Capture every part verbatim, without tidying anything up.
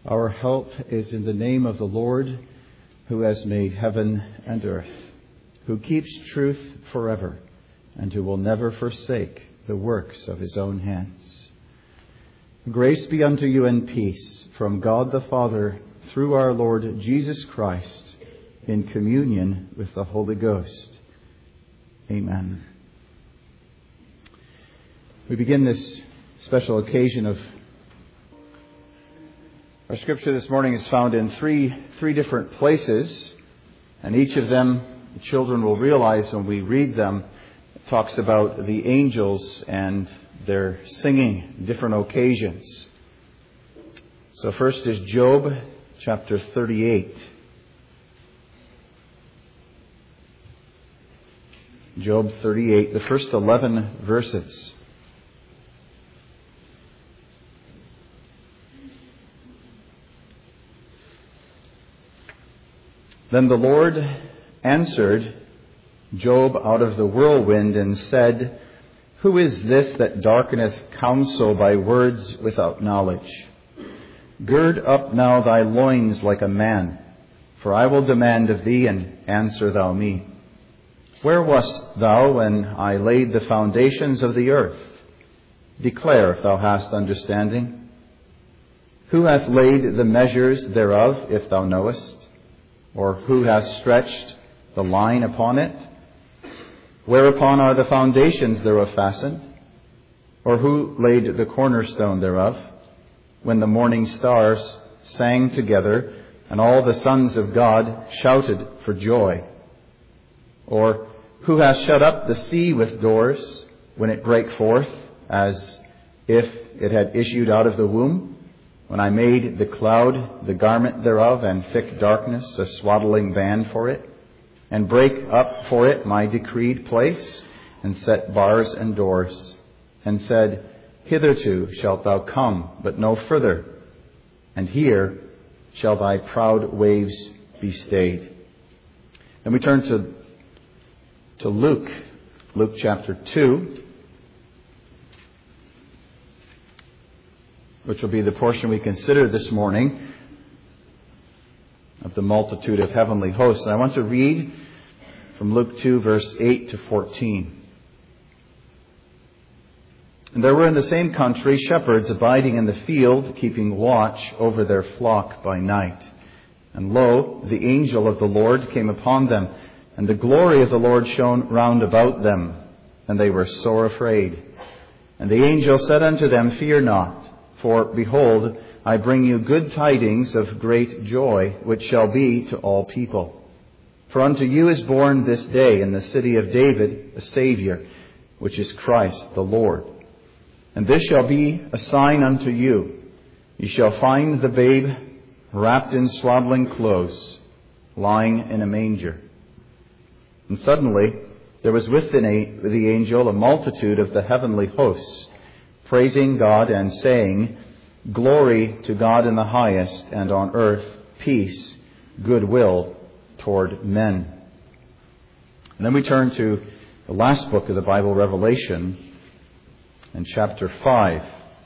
Our help is in the name of the Lord, who has made heaven and earth, who keeps truth forever, and who will never forsake the works of his own hands. Grace be unto you and peace from God the Father through our Lord Jesus Christ, in communion with the Holy Ghost. Amen. We begin this special occasion of our scripture this morning is found in three three different places, and each of them, the children will realize when we read them, talks about the angels and their singing, different occasions. So first is Job chapter thirty-eight. Job thirty-eight, the first eleven verses. Then the Lord answered Job out of the whirlwind and said, Who is this that darkeneth counsel by words without knowledge? Gird up now thy loins like a man, for I will demand of thee, and answer thou me. Where wast thou when I laid the foundations of the earth? Declare if thou hast understanding. Who hath laid the measures thereof, if thou knowest? Or who hath stretched the line upon it? Whereupon are the foundations thereof fastened? Or who laid the cornerstone thereof? When the morning stars sang together, and all the sons of God shouted for joy? Or who hath shut up the sea with doors, when it brake forth, as if it had issued out of the womb? When I made the cloud the garment thereof, and thick darkness a swaddling band for it, and brake up for it my decreed place, and set bars and doors, and said, Hitherto shalt thou come, but no further, and here shall thy proud waves be stayed. Then we turn to, to Luke, Luke chapter two, which will be the portion we consider this morning of the multitude of heavenly hosts. And I want to read from Luke two, verse eight to fourteen. And there were in the same country shepherds abiding in the field, keeping watch over their flock by night. And lo, the angel of the Lord came upon them, and the glory of the Lord shone round about them, and they were sore afraid. And the angel said unto them, Fear not. For, behold, I bring you good tidings of great joy, which shall be to all people. For unto you is born this day in the city of David a Saviour, which is Christ the Lord. And this shall be a sign unto you. You shall find the babe wrapped in swaddling clothes, lying in a manger. And suddenly there was with the angel a multitude of the heavenly hosts, praising God and saying, Glory to God in the highest, and on earth peace, goodwill toward men. And then we turn to the last book of the Bible, Revelation, in chapter five.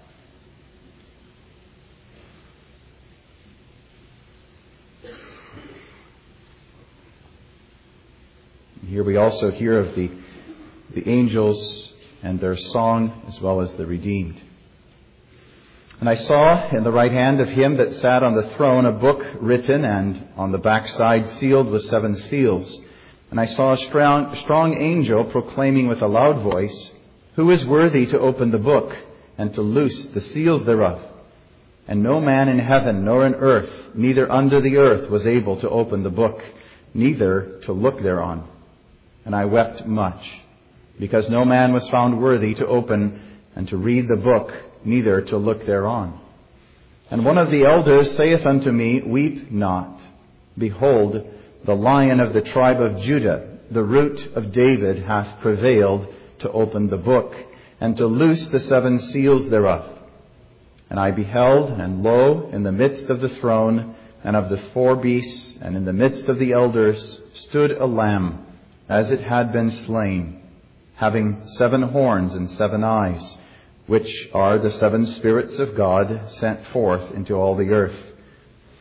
Here we also hear of the, the angels and their song, as well as the redeemed. And I saw in the right hand of him that sat on the throne a book written, and on the backside sealed with seven seals. And I saw a strong, strong angel proclaiming with a loud voice, Who is worthy to open the book, and to loose the seals thereof? And no man in heaven, nor in earth, neither under the earth, was able to open the book, neither to look thereon. And I wept much, because no man was found worthy to open and to read the book, neither to look thereon. And one of the elders saith unto me, Weep not. Behold, the Lion of the tribe of Judah, the Root of David, hath prevailed to open the book, and to loose the seven seals thereof. And I beheld, and lo, in the midst of the throne, and of the four beasts, and in the midst of the elders, stood a lamb, as it had been slain, having seven horns and seven eyes, which are the seven spirits of God sent forth into all the earth.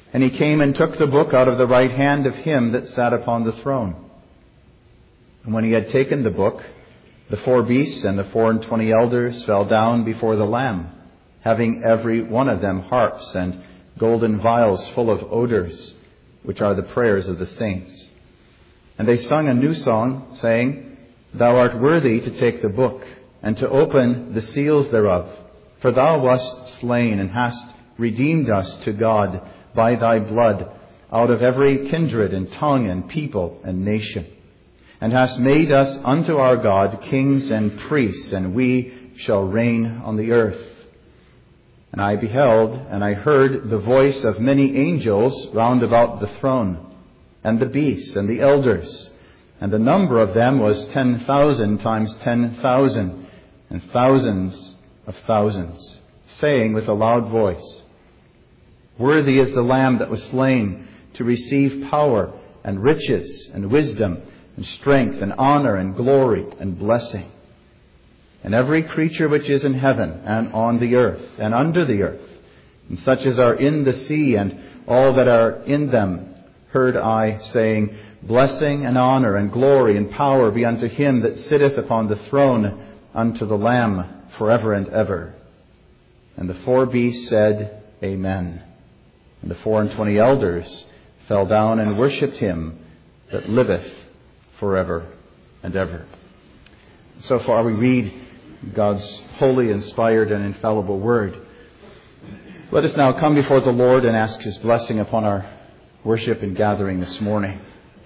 And he came and took the book out of the right hand of him that sat upon the throne. And when he had taken the book, the four beasts and the four and twenty elders fell down before the Lamb, having every one of them harps and golden vials full of odors, which are the prayers of the saints. And they sung a new song, saying, Thou art worthy to take the book, and to open the seals thereof. For thou wast slain, and hast redeemed us to God by thy blood, out of every kindred and tongue and people and nation. And hast made us unto our God kings and priests, and we shall reign on the earth. And I beheld, and I heard the voice of many angels round about the throne, and the beasts, and the elders. And the number of them was ten thousand times ten thousand, and thousands of thousands, saying with a loud voice, Worthy is the Lamb that was slain to receive power and riches and wisdom and strength and honor and glory and blessing. And every creature which is in heaven and on the earth and under the earth, and such as are in the sea and all that are in them, heard I saying, Blessing and honor and glory and power be unto him that sitteth upon the throne, unto the Lamb forever and ever. And the four beasts said, Amen. And the four and twenty elders fell down and worshipped him that liveth forever and ever. So far we read God's holy, inspired, and infallible word. Let us now come before the Lord and ask his blessing upon our worship and gathering this morning.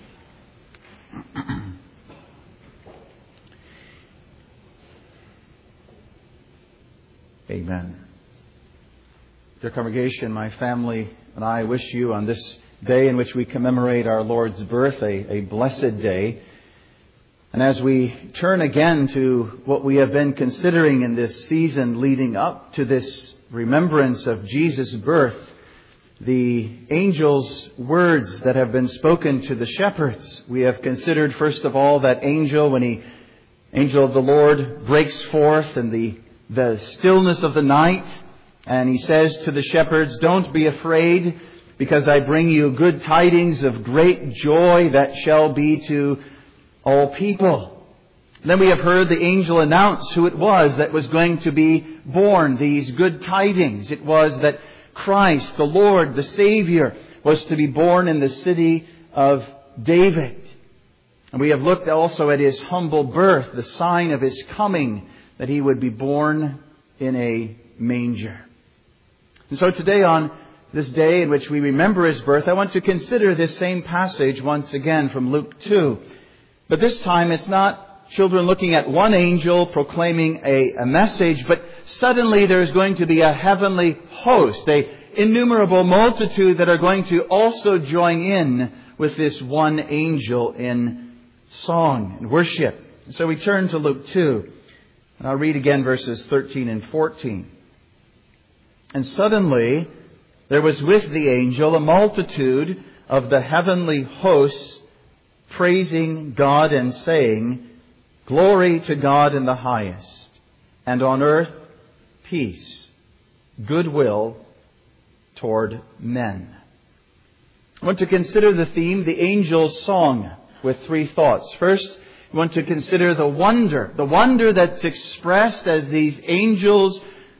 Amen. Dear congregation, my family and I wish you on this day in which we commemorate our Lord's birth, a, a blessed day. And as we turn again to what we have been considering in this season leading up to this remembrance of Jesus' birth, the angel's words that have been spoken to the shepherds. We have considered, first of all, that angel when he, angel of the Lord breaks forth in the, the stillness of the night, and he says to the shepherds, Don't be afraid, because I bring you good tidings of great joy that shall be to all people. Then we have heard the angel announce who it was that was going to be born, these good tidings. It was that Christ, the Lord, the Savior, was to be born in the city of David. And we have looked also at his humble birth, the sign of his coming, that he would be born in a manger. And so today, on this day in which we remember his birth, I want to consider this same passage once again from Luke two. But this time it's not children looking at one angel proclaiming a, a message, but suddenly there's going to be a heavenly host, a innumerable multitude that are going to also join in with this one angel in song and worship. So we turn to Luke two, and I'll read again verses thirteen and fourteen. And suddenly there was with the angel a multitude of the heavenly hosts praising God and saying, Glory to God in the highest, and on earth peace, goodwill toward men. I want to consider the theme, the angel's song, with three thoughts. First, we want to consider the wonder, the wonder that's expressed as these angels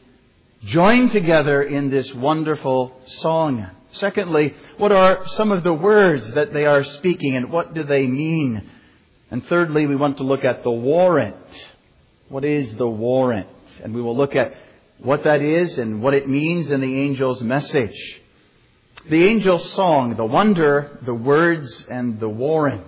join together in this wonderful song. Secondly, what are some of the words that they are speaking and what do they mean? And thirdly, we want to look at the warrant. What is the warrant? And we will look at what that is and what it means in the angel's message. The angel's song, the wonder, the words, and the warrant.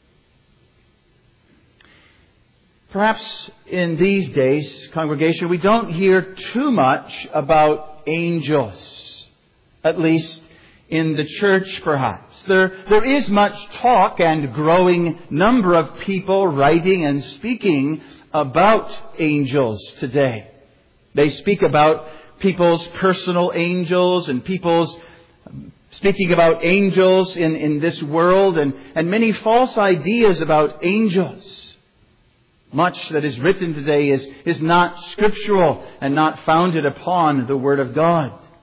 Perhaps in these days, congregation, we don't hear too much about angels. At least in the church, perhaps. There, there is much talk and growing number of people writing and speaking about angels today. They speak about people's personal angels and people's speaking about angels in, in this world and, and many false ideas about angels. Much that is written today is, is not scriptural and not founded upon the Word of God.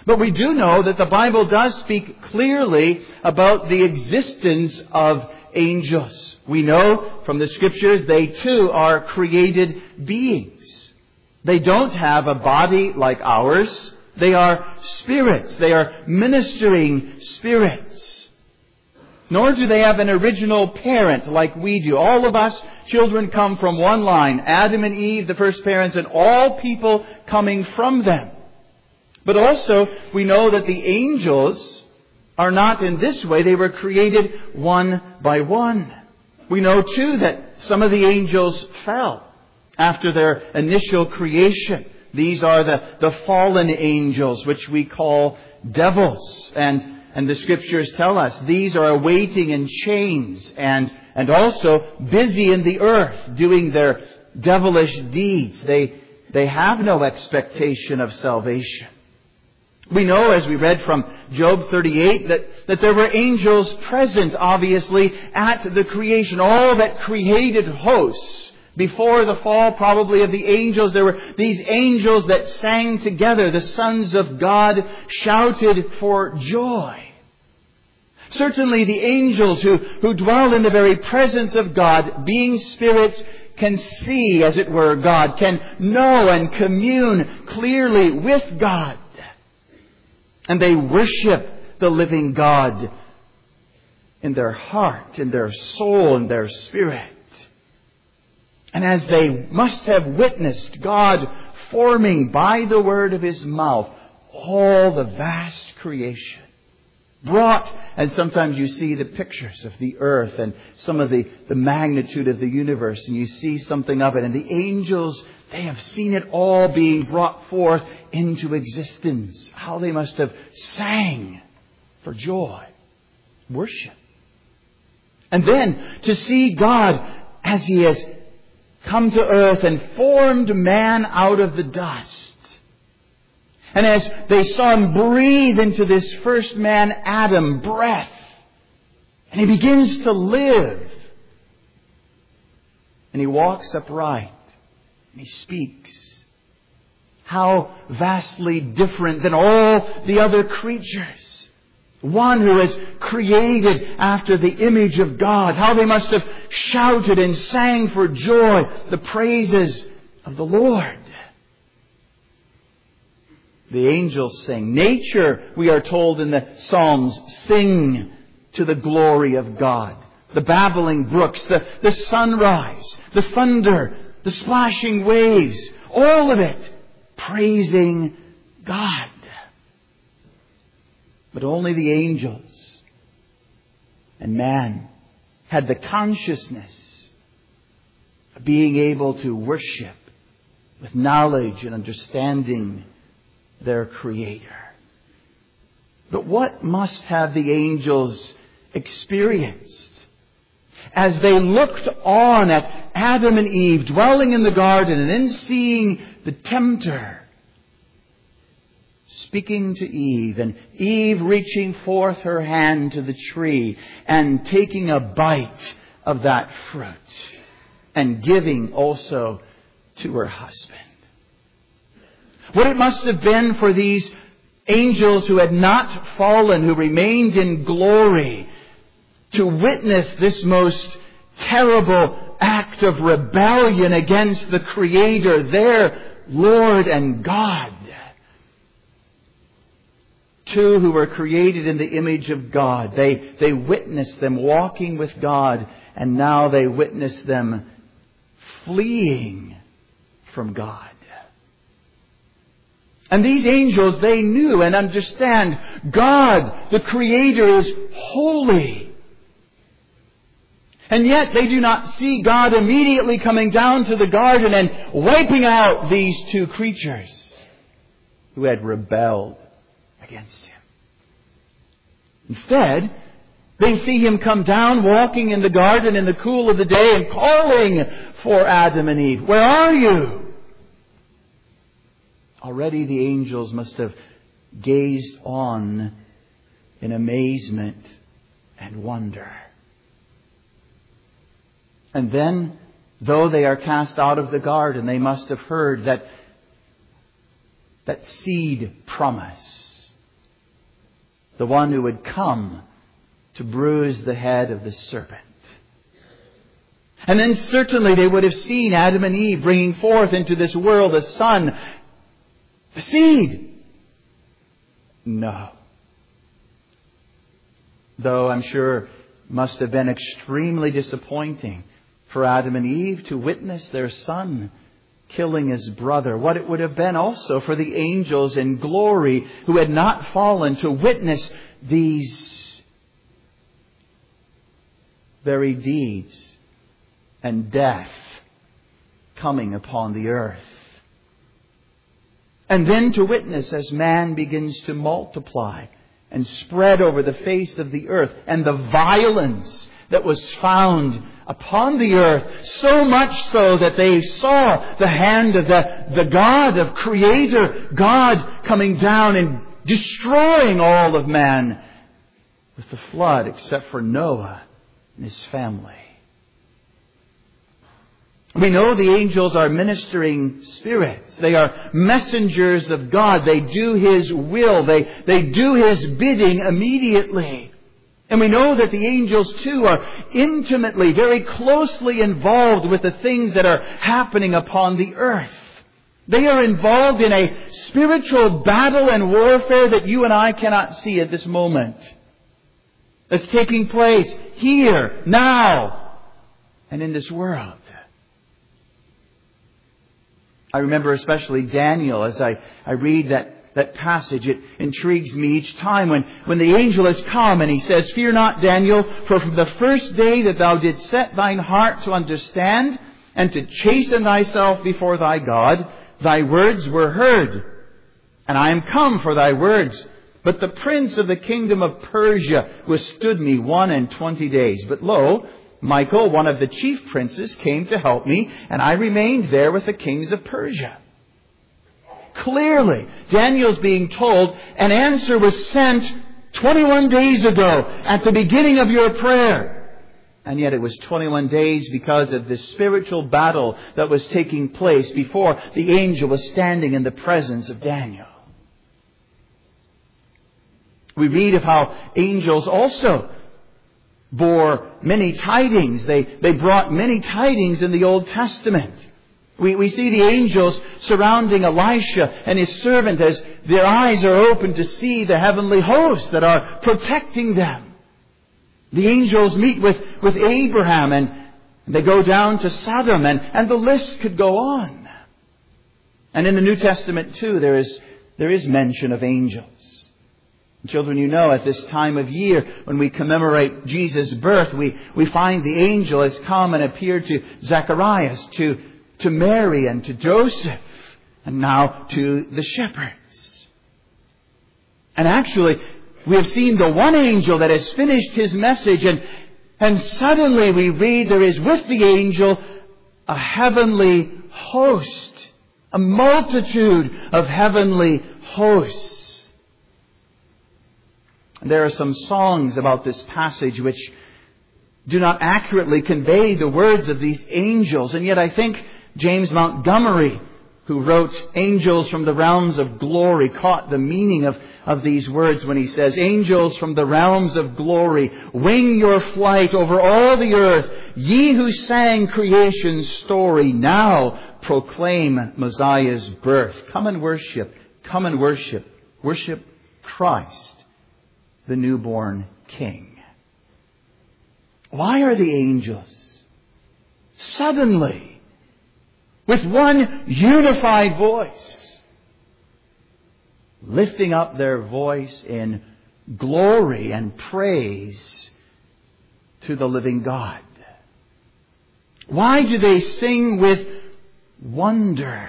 But we do know that the Bible does speak clearly about the existence of angels. We know from the Scriptures they too are created beings. They don't have a body like ours. They are spirits. They are ministering spirits. Nor do they have an original parent like we do. All of us children come from one line. Adam and Eve, the first parents, and all people coming from them. But also, we know that the angels are not in this way. They were created one by one. We know too that some of the angels fell after their initial creation. These are the, the fallen angels, which we call devils. And, and the Scriptures tell us these are awaiting in chains and, and also busy in the earth doing their devilish deeds. They, they have no expectation of salvation. We know, as we read from Job thirty-eight, that, that there were angels present, obviously, at the creation. All that created hosts. Before the fall, probably, of the angels, there were these angels that sang together. The sons of God shouted for joy. Certainly the angels who, who dwell in the very presence of God, being spirits, can see, as it were, God, can know and commune clearly with God. And they worship the living God in their heart, in their soul, in their spirit. And as they must have witnessed God forming by the word of His mouth all the vast creation, brought, and sometimes you see the pictures of the earth and some of the, the magnitude of the universe, and you see something of it. And the angels, they have seen it all being brought forth into existence. How they must have sang for joy, worship. And then to see God as He has come to earth and formed man out of the dust. And as they saw Him breathe into this first man, Adam, breath, and he begins to live. And he walks upright. And he speaks. How vastly different than all the other creatures. One who is created after the image of God. How they must have shouted and sang for joy the praises of the Lord. The angels sing. Nature, we are told in the Psalms, sing to the glory of God. The babbling brooks, the, the sunrise, the thunder, the splashing waves, all of it praising God. But only the angels and man had the consciousness of being able to worship with knowledge and understanding their Creator. But what must have the angels experienced as they looked on at Adam and Eve dwelling in the garden and then seeing the tempter speaking to Eve, and Eve reaching forth her hand to the tree and taking a bite of that fruit and giving also to her husband. What it must have been for these angels who had not fallen, who remained in glory, to witness this most terrible act of rebellion against the Creator, their Lord and God. Two who were created in the image of God. They, they witnessed them walking with God, and now they witness them fleeing from God. And these angels, they knew and understand God, the Creator, is holy. And yet they do not see God immediately coming down to the garden and wiping out these two creatures who had rebelled against Him. Instead, they see Him come down, walking in the garden in the cool of the day and calling for Adam and Eve. Where are you? Already the angels must have gazed on in amazement and wonder. And then, though they are cast out of the garden, they must have heard that, that seed promise the one who would come to bruise the head of the serpent. And then certainly they would have seen Adam and Eve bringing forth into this world a son, the seed. No. Though I'm sure it must have been extremely disappointing for Adam and Eve to witness their son killing his brother. What it would have been also for the angels in glory who had not fallen to witness these very deeds and death coming upon the earth. And then to witness as man begins to multiply and spread over the face of the earth, and the violence that was found upon the earth, so much so that they saw the hand of the, the God, of Creator God, coming down and destroying all of man with the flood, except for Noah and his family. We know the angels are ministering spirits. They are messengers of God. They do His will. They, they do His bidding immediately. And we know that the angels too are intimately, very closely involved with the things that are happening upon the earth. They are involved in a spiritual battle and warfare that you and I cannot see at this moment. That's taking place here, now, and in this world. I remember especially Daniel as I, I read that, that passage. It intrigues me each time when, when the angel has come and he says, "Fear not, Daniel, for from the first day that thou didst set thine heart to understand and to chasten thyself before thy God, thy words were heard. And I am come for thy words. But the prince of the kingdom of Persia withstood me one and twenty days. But lo, Michael, one of the chief princes, came to help me, and I remained there with the kings of Persia." Clearly, Daniel's being told, an answer was sent twenty-one days ago at the beginning of your prayer. And yet it was twenty-one days because of the spiritual battle that was taking place before the angel was standing in the presence of Daniel. We read of how angels also bore many tidings. They, they brought many tidings in the Old Testament. We, we see the angels surrounding Elisha and his servant as their eyes are open to see the heavenly hosts that are protecting them. The angels meet with, with Abraham and they go down to Sodom, and, and the list could go on. And in the New Testament too, there is, there is mention of angels. Children, you know, at this time of year, when we commemorate Jesus' birth, we, we find the angel has come and appeared to Zacharias, to, to Mary and to Joseph, and now to the shepherds. And actually, we have seen the one angel that has finished his message, and, and suddenly we read there is with the angel a heavenly host, a multitude of heavenly hosts. There are some songs about this passage which do not accurately convey the words of these angels. And yet I think James Montgomery, who wrote Angels from the Realms of Glory, caught the meaning of, of these words when he says, "Angels from the realms of glory, wing your flight over all the earth. Ye who sang creation's story, now proclaim Messiah's birth. Come and worship, come and worship, worship Christ, the newborn King." Why are the angels suddenly, with one unified voice, lifting up their voice in glory and praise to the living God? Why do they sing with wonder?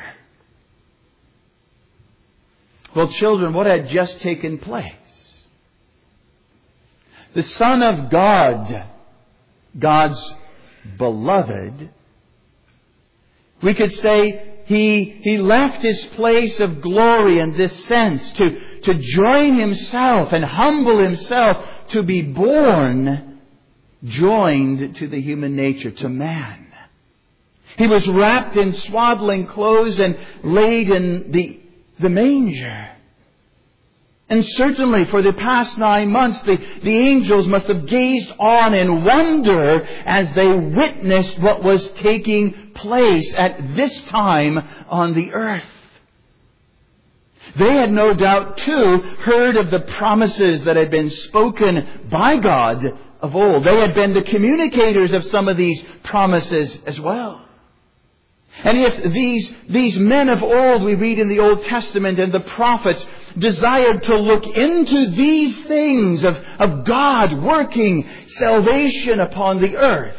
Well, children, what had just taken place? The Son of God, God's beloved, we could say he, he left His place of glory in this sense to, to join Himself and humble Himself to be born, joined to the human nature, to man. He was wrapped in swaddling clothes and laid in the, the manger. And certainly for the past nine months, the, the angels must have gazed on in wonder as they witnessed what was taking place at this time on the earth. They had no doubt, too, heard of the promises that had been spoken by God of old. They had been the communicators of some of these promises as well. And if these, these men of old, we read in the Old Testament, and the prophets desired to look into these things of, of God working salvation upon the earth,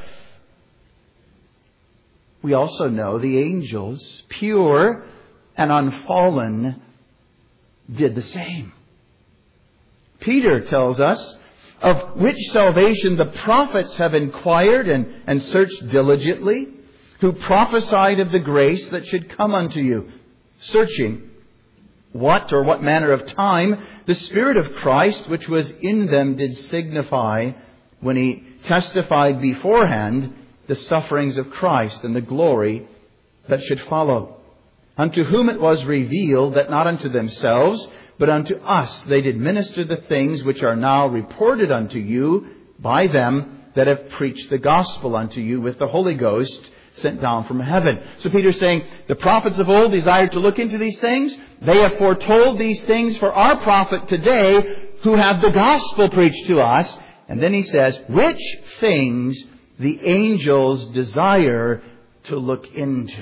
we also know the angels, pure and unfallen, did the same. Peter tells us of which salvation the prophets have inquired and, and searched diligently, who prophesied of the grace that should come unto you, searching what or what manner of time the Spirit of Christ which was in them did signify when He testified beforehand the sufferings of Christ and the glory that should follow. Unto whom it was revealed that not unto themselves, but unto us they did minister the things which are now reported unto you by them that have preached the gospel unto you with the Holy Ghost sent down from heaven. So Peter's saying, the prophets of old desired to look into these things. They have foretold these things for our prophet today, who have the gospel preached to us. And then he says, which things the angels desire to look into.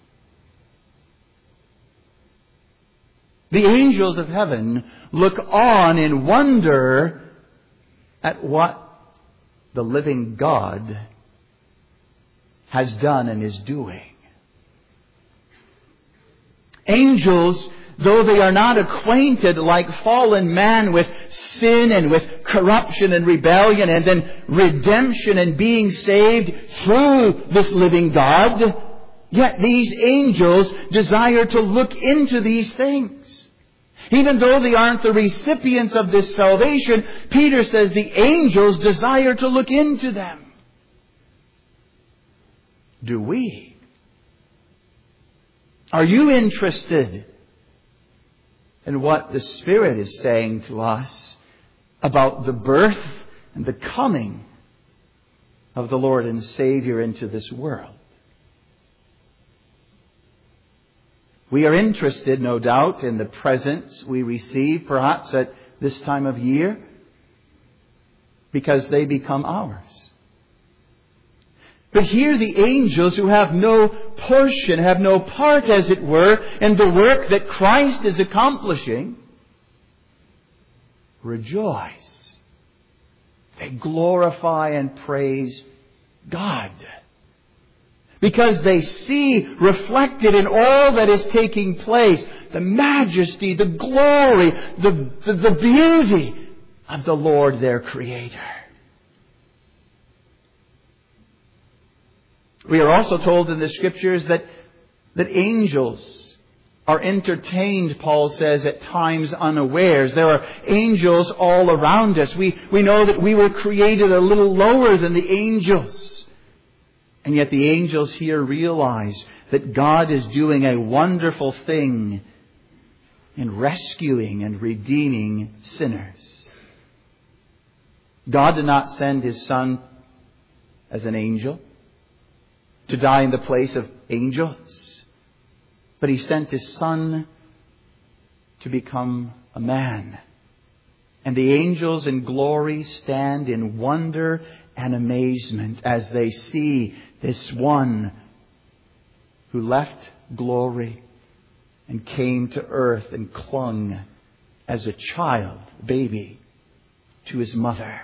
The angels of heaven look on in wonder at what the living God has done and is doing. Angels, though they are not acquainted like fallen man with sin and with corruption and rebellion and then redemption and being saved through this living God, yet these angels desire to look into these things. Even though they aren't the recipients of this salvation, Peter says the angels desire to look into them. Do we? Are you interested in what the Spirit is saying to us about the birth and the coming of the Lord and Savior into this world? We are interested, no doubt, in the presents we receive, perhaps at this time of year, because they become ours. But here the angels, who have no portion, have no part, as it were, in the work that Christ is accomplishing, rejoice. They glorify and praise God, because they see reflected in all that is taking place the majesty, the glory, the, the, the beauty of the Lord their Creator. We are also told in the Scriptures that, that angels are entertained, Paul says, at times unawares. There are angels all around us. We, we know that we were created a little lower than the angels. And yet the angels here realize that God is doing a wonderful thing in rescuing and redeeming sinners. God did not send His Son as an angel to die in the place of angels, but He sent His Son to become a man. And the angels in glory stand in wonder and amazement as they see this one who left glory and came to earth and clung as a child, baby, to his mother.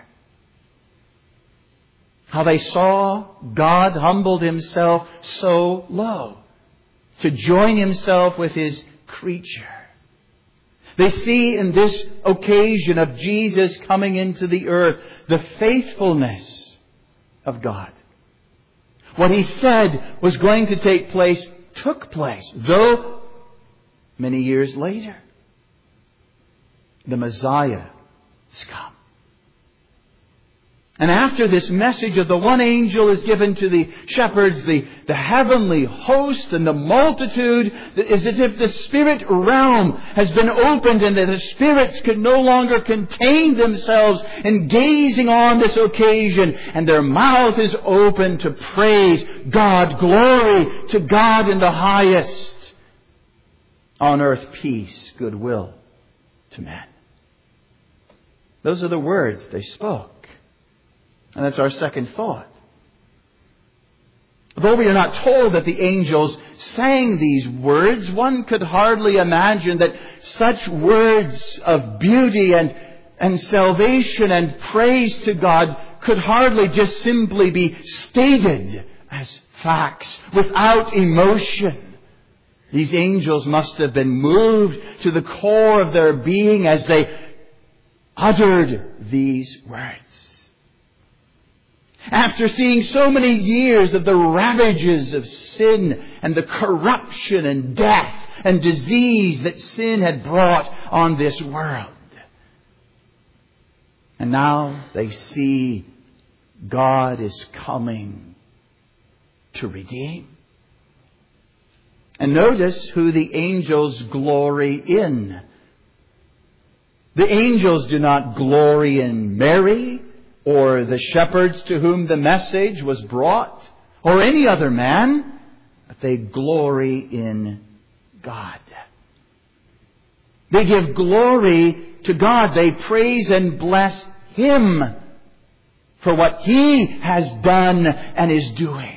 How they saw God humbled Himself so low to join Himself with His creature. They see in this occasion of Jesus coming into the earth the faithfulness of God. What He said was going to take place took place, though many years later the Messiah has come. And after this message of the one angel is given to the shepherds, the, the heavenly host and the multitude, is as if the spirit realm has been opened and that the spirits could no longer contain themselves in gazing on this occasion. And their mouth is open to praise God. Glory to God in the highest. On earth peace, goodwill to men. Those are the words they spoke. And that's our second thought. Though we are not told that the angels sang these words, one could hardly imagine that such words of beauty and, and salvation and praise to God could hardly just simply be stated as facts without emotion. These angels must have been moved to the core of their being as they uttered these words. After seeing so many years of the ravages of sin and the corruption and death and disease that sin had brought on this world. And now they see God is coming to redeem. And notice who the angels glory in. The angels do not glory in Mary, or the shepherds to whom the message was brought, or any other man, but they glory in God. They give glory to God. They praise and bless Him for what He has done and is doing.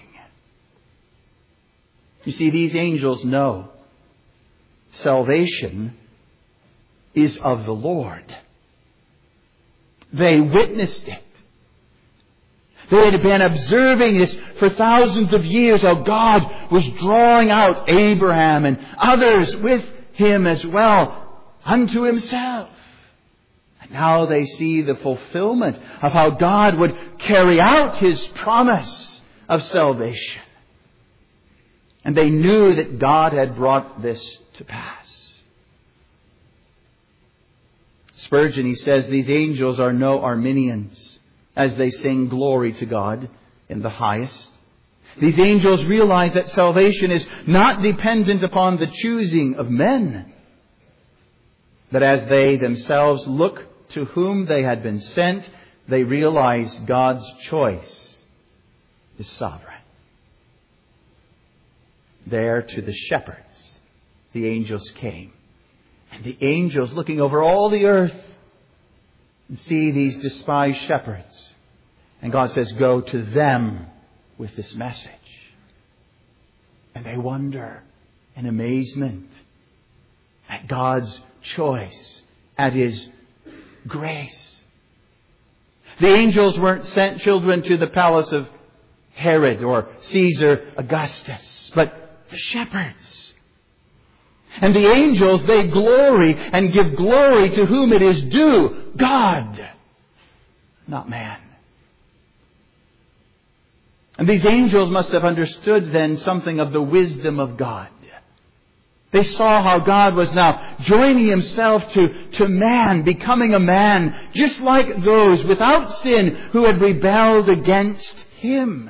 You see, these angels know salvation is of the Lord. They witnessed it. They had been observing this for thousands of years, how God was drawing out Abraham and others with Him as well unto Himself. And now they see the fulfillment of how God would carry out His promise of salvation. And they knew that God had brought this to pass. Spurgeon, he says, these angels are no Arminians as they sing glory to God in the highest. These angels realize that salvation is not dependent upon the choosing of men, but as they themselves look to whom they had been sent, they realize God's choice is sovereign. There to the shepherds, the angels came. And the angels, looking over all the earth, see these despised shepherds. And God says, go to them with this message. And they wonder in amazement at God's choice, at His grace. The angels weren't sent children to the palace of Herod or Caesar Augustus, but the shepherds. And the angels, they glory and give glory to whom it is due, God, not man. And these angels must have understood then something of the wisdom of God. They saw how God was now joining Himself to, to man, becoming a man, just like those without sin who had rebelled against Him.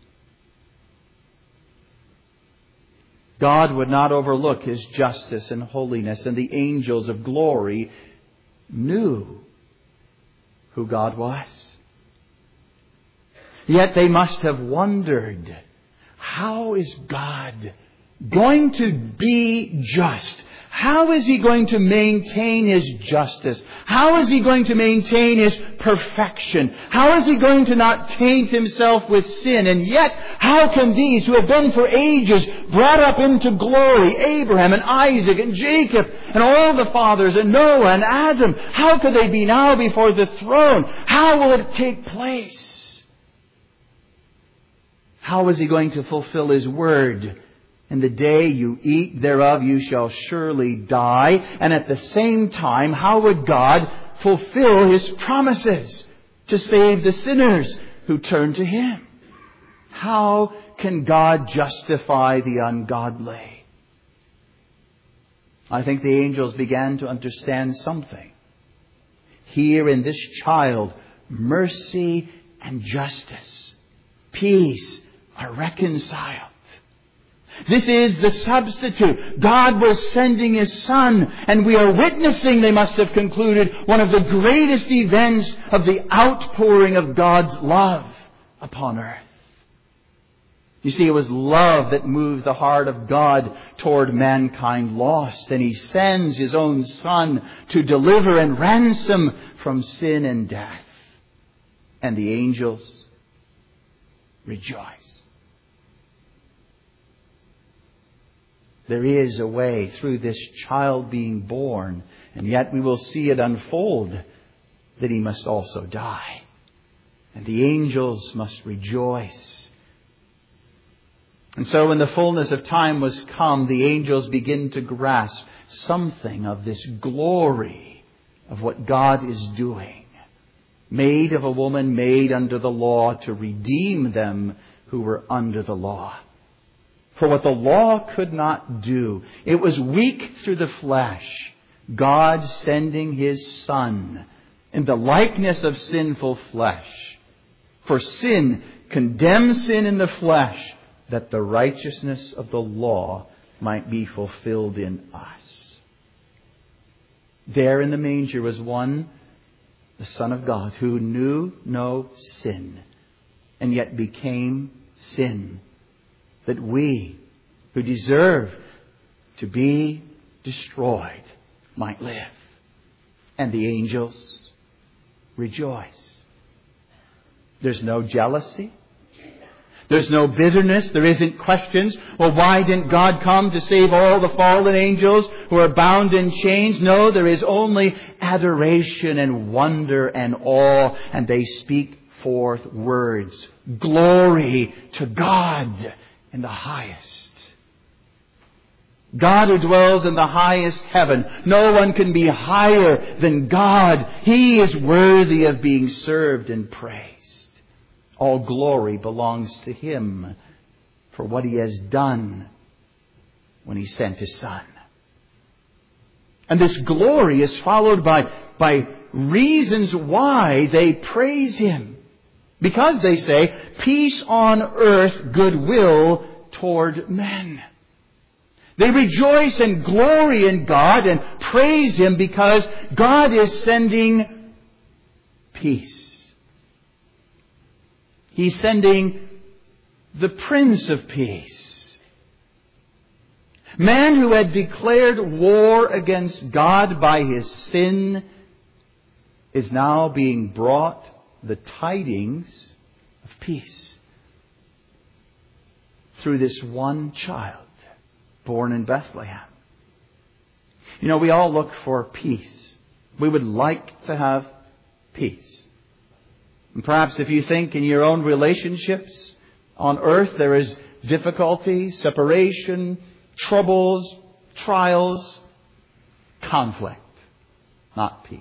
God would not overlook His justice and holiness, and the angels of glory knew who God was. Yet they must have wondered, how is God going to be just? How is He going to maintain His justice? How is He going to maintain His perfection? How is He going to not taint Himself with sin? And yet, how can these who have been for ages brought up into glory, Abraham and Isaac and Jacob and all the fathers and Noah and Adam, how could they be now before the throne? How will it take place? How is He going to fulfill His word? In the day you eat thereof, you shall surely die. And at the same time, how would God fulfill His promises to save the sinners who turn to Him? How can God justify the ungodly? I think the angels began to understand something. Here in this child, mercy and justice. Peace are reconciled. This is the substitute. God was sending His Son, and we are witnessing, they must have concluded, one of the greatest events of the outpouring of God's love upon earth. You see, it was love that moved the heart of God toward mankind lost, and He sends His own Son to deliver and ransom from sin and death. And the angels rejoice. There is a way through this child being born, and yet we will see it unfold that He must also die. And the angels must rejoice. And so when the fullness of time was come, the angels begin to grasp something of this glory of what God is doing. Made of a woman, made under the law to redeem them who were under the law. For what the law could not do, it was weak through the flesh, God sending His Son in the likeness of sinful flesh. For sin condemns sin in the flesh, that the righteousness of the law might be fulfilled in us. There in the manger was one, the Son of God, who knew no sin, and yet became sin, that we, who deserve to be destroyed, might live. And the angels rejoice. There's no jealousy. There's no bitterness. There isn't questions. Well, why didn't God come to save all the fallen angels who are bound in chains? No, there is only adoration and wonder and awe. And they speak forth words. Glory to God in the highest. God who dwells in the highest heaven. No one can be higher than God. He is worthy of being served and praised. All glory belongs to Him for what He has done when He sent His Son. And this glory is followed by, by reasons why they praise Him. Because they say, peace on earth, goodwill toward men. They rejoice and glory in God and praise Him because God is sending peace. He's sending the Prince of Peace. Man who had declared war against God by his sin is now being brought the tidings of peace through this one child born in Bethlehem. You know, we all look for peace. We would like to have peace. And perhaps if you think in your own relationships on earth there is difficulty, separation, troubles, trials, conflict, not peace.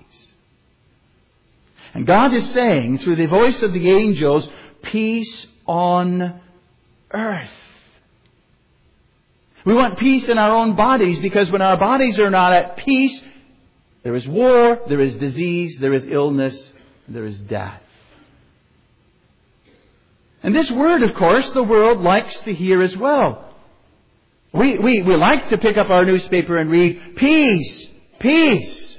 And God is saying through the voice of the angels, peace on earth. We want peace in our own bodies because when our bodies are not at peace, there is war, there is disease, there is illness, there is death. And this word, of course, the world likes to hear as well. We, we, we like to pick up our newspaper and read, peace, peace.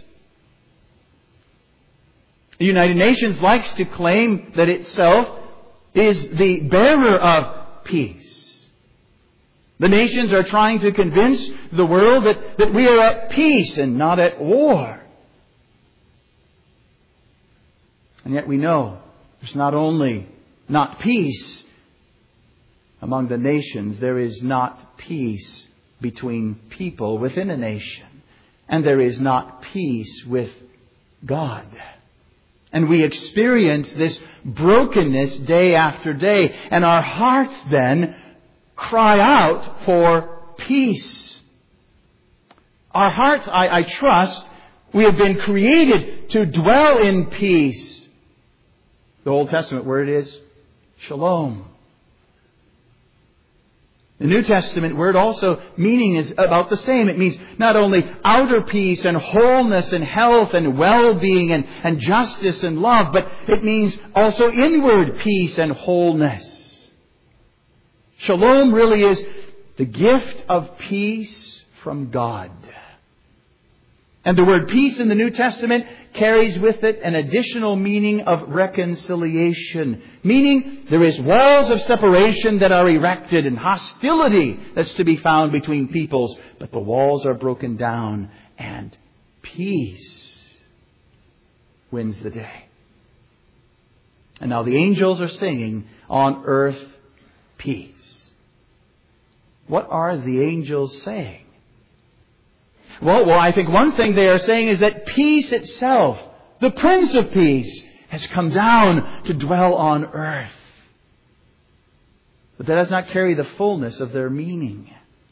The United Nations likes to claim that itself is the bearer of peace. The nations are trying to convince the world that, that we are at peace and not at war. And yet we know there's not only not peace among the nations, there is not peace between people within a nation. And there is not peace with God. And we experience this brokenness day after day. And our hearts then cry out for peace. Our hearts, I, I trust, we have been created to dwell in peace. The Old Testament word is shalom. The New Testament word also meaning is about the same. It means not only outer peace and wholeness and health and well-being and, and justice and love, but it means also inward peace and wholeness. Shalom really is the gift of peace from God. And the word peace in the New Testament carries with it an additional meaning of reconciliation. Meaning there is walls of separation that are erected and hostility that's to be found between peoples. But the walls are broken down and peace wins the day. And now the angels are singing, on earth, peace. What are the angels saying? Well, well, I think one thing they are saying is that peace itself, the Prince of Peace, has come down to dwell on earth. But that does not carry the fullness of their meaning.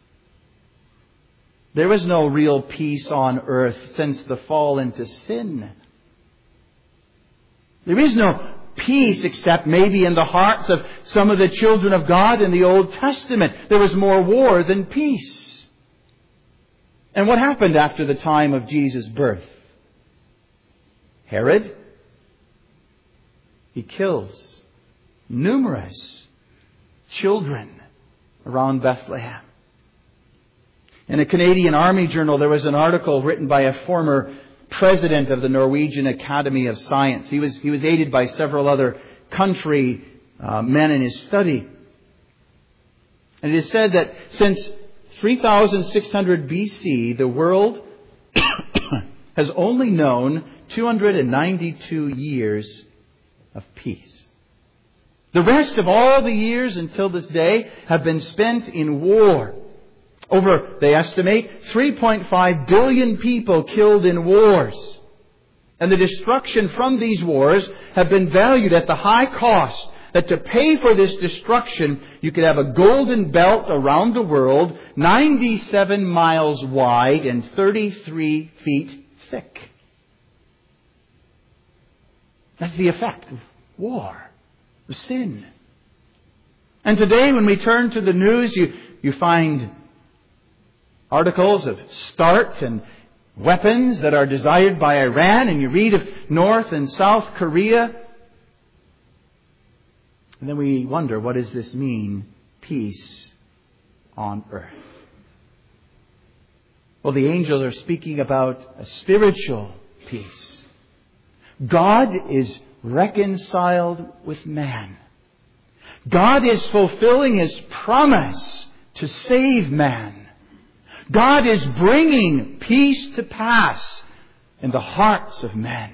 There is no real peace on earth since the fall into sin. There is no peace except maybe in the hearts of some of the children of God in the Old Testament. There was more war than peace. And what happened after the time of Jesus' birth? Herod, he kills numerous children around Bethlehem. In a Canadian Army Journal, there was an article written by a former president of the Norwegian Academy of Science. He was, he was aided by several other country uh, men in his study. And it is said that since three thousand six hundred B C, the world has only known two hundred ninety-two years of peace. The rest of all the years until this day have been spent in war. Over, they estimate, three point five billion people killed in wars. And the destruction from these wars have been valued at the high cost that to pay for this destruction, you could have a golden belt around the world, ninety-seven miles wide and thirty-three feet thick. That's the effect of war, of sin. And today when we turn to the news, you, you find articles of START and weapons that are desired by Iran, and you read of North and South Korea. And then we wonder, what does this mean? Peace on earth. Well, the angels are speaking about a spiritual peace. God is reconciled with man. God is fulfilling His promise to save man. God is bringing peace to pass in the hearts of men.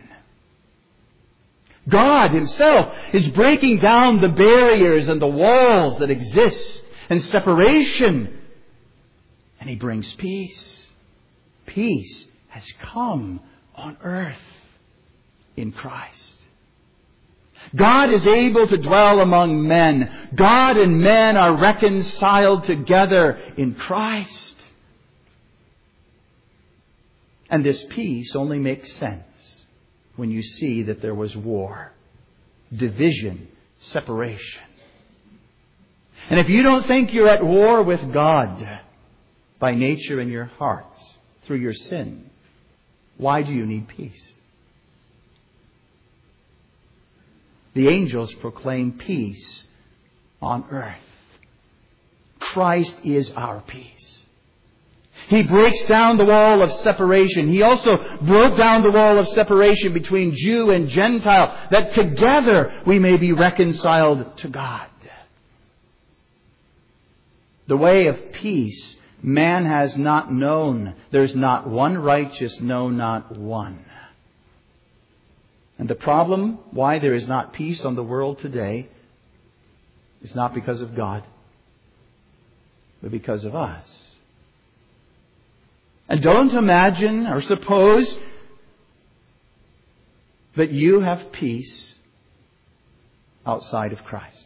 God Himself is breaking down the barriers and the walls that exist and separation. And He brings peace. Peace has come on earth in Christ. God is able to dwell among men. God and men are reconciled together in Christ. And this peace only makes sense when you see that there was war, division, separation. And if you don't think you're at war with God by nature in your hearts through your sin, why do you need peace? The angels proclaim peace on earth. Christ is our peace. He breaks down the wall of separation. He also broke down the wall of separation between Jew and Gentile, that together we may be reconciled to God. The way of peace man has not known. There's not one righteous, no, not one. And the problem why there is not peace on the world today is not because of God, but because of us. And don't imagine or suppose that you have peace outside of Christ.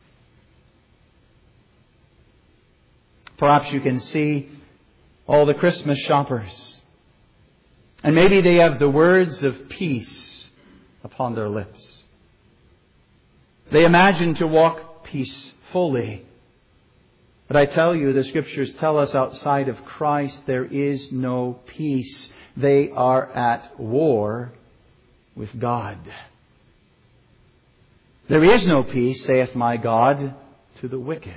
Perhaps you can see all the Christmas shoppers, and maybe they have the words of peace upon their lips. They imagine to walk peacefully But I tell you, the Scriptures tell us outside of Christ there is no peace. They are at war with God. There is no peace, saith my God, to the wicked.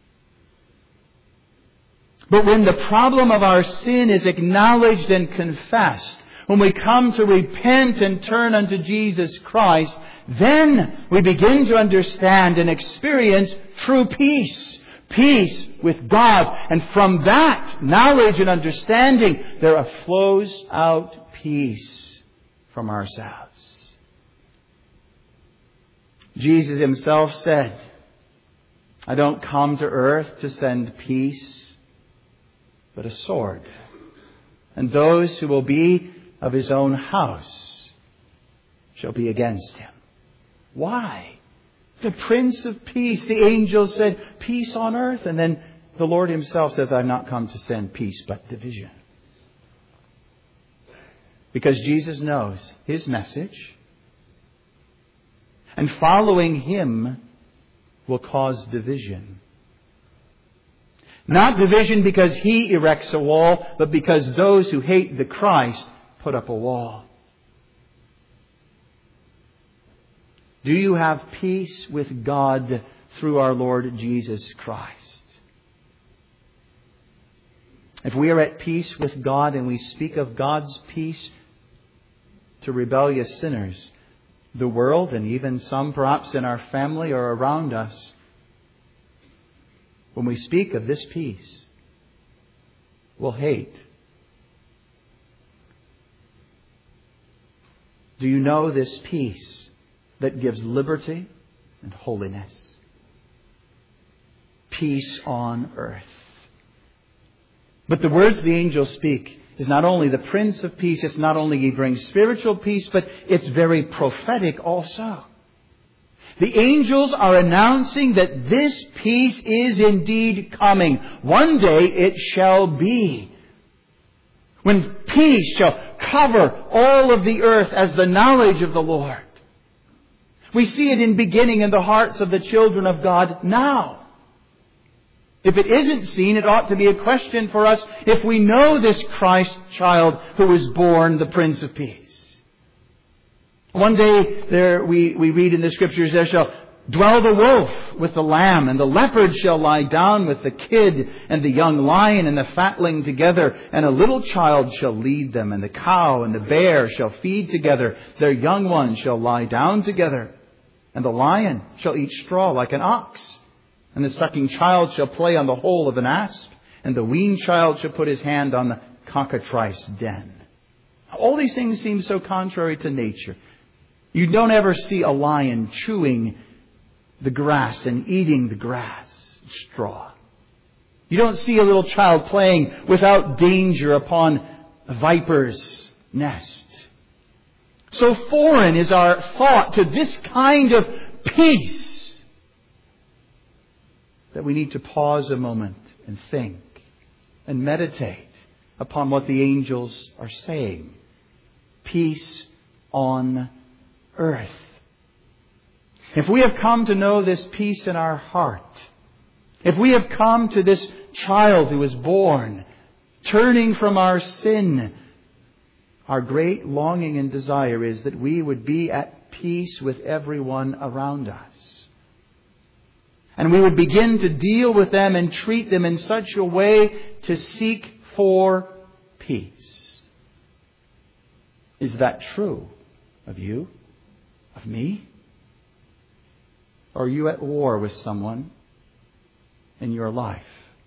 But when the problem of our sin is acknowledged and confessed, when we come to repent and turn unto Jesus Christ, then we begin to understand and experience true peace. Peace with God. And from that knowledge and understanding, there flows out peace from ourselves. Jesus Himself said, I don't come to earth to send peace, but a sword. And those who will be of His own house shall be against Him. Why? The Prince of Peace. The angel said, peace on earth. And then the Lord Himself says, I've not come to send peace, but division. Because Jesus knows His message. And following Him will cause division. Not division because He erects a wall, but because those who hate the Christ put up a wall. Do you have peace with God through our Lord Jesus Christ? If we are at peace with God and we speak of God's peace to rebellious sinners, the world, and even some perhaps in our family or around us, when we speak of this peace, will hate. Do you know this peace that gives liberty and holiness? Peace on earth. But the words the angels speak is not only the Prince of Peace, it's not only He brings spiritual peace, but it's very prophetic also. The angels are announcing that this peace is indeed coming. One day it shall be. When peace shall cover all of the earth as the knowledge of the Lord. We see it in beginning in the hearts of the children of God now. If it isn't seen, it ought to be a question for us if we know this Christ child who is born the Prince of Peace. One day there we, we read in the Scriptures, there shall dwell the wolf with the lamb, and the leopard shall lie down with the kid, and the young lion and the fatling together, and a little child shall lead them, and the cow and the bear shall feed together, their young ones shall lie down together, and the lion shall eat straw like an ox. And the sucking child shall play on the hole of an asp, and the weaned child shall put his hand on the cockatrice den. All these things seem so contrary to nature. You don't ever see a lion chewing the grass and eating the grass, straw. You don't see a little child playing without danger upon a viper's nest. So foreign is our thought to this kind of peace that we need to pause a moment and think and meditate upon what the angels are saying. Peace on earth. If we have come to know this peace in our heart, if we have come to this child who is born, turning from our sin, our great longing and desire is that we would be at peace with everyone around us. And we would begin to deal with them and treat them in such a way to seek for peace. Is that true of you? Of me? Or are you at war with someone in your life?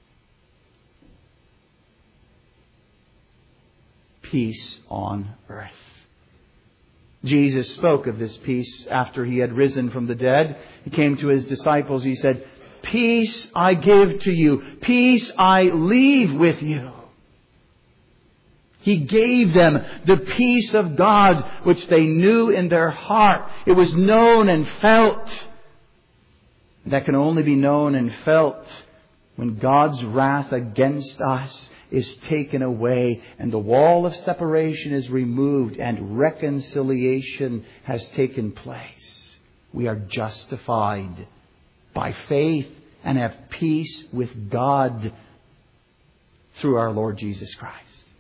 Peace on earth. Jesus spoke of this peace after He had risen from the dead. He came to His disciples. He said, peace I give to you. Peace I leave with you. He gave them the peace of God which they knew in their heart. It was known and felt. That can only be known and felt when God's wrath against us is taken away and the wall of separation is removed and reconciliation has taken place. We are justified by faith and have peace with God through our Lord Jesus Christ.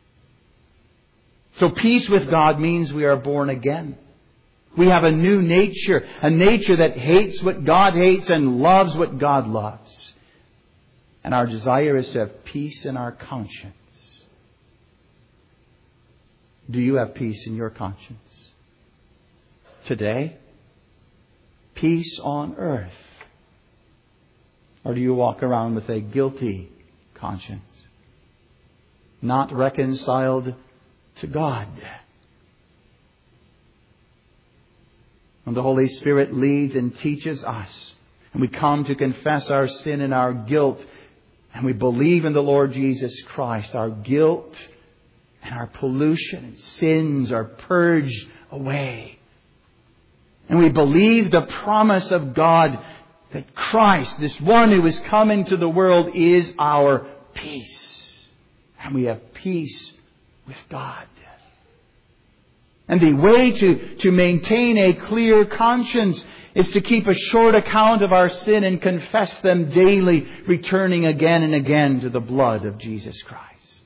So peace with God means we are born again. We have a new nature, a nature that hates what God hates and loves what God loves. And our desire is to have peace in our conscience. Do you have peace in your conscience today? Peace on earth? Or do you walk around with a guilty conscience, not reconciled to God? When the Holy Spirit leads and teaches us, and we come to confess our sin and our guilt, and we believe in the Lord Jesus Christ, our guilt and our pollution and sins are purged away. And we believe the promise of God that Christ, this one who is come into the world, is our peace. And we have peace with God. And the way to, to maintain a clear conscience is to keep a short account of our sin and confess them daily, returning again and again to the blood of Jesus Christ.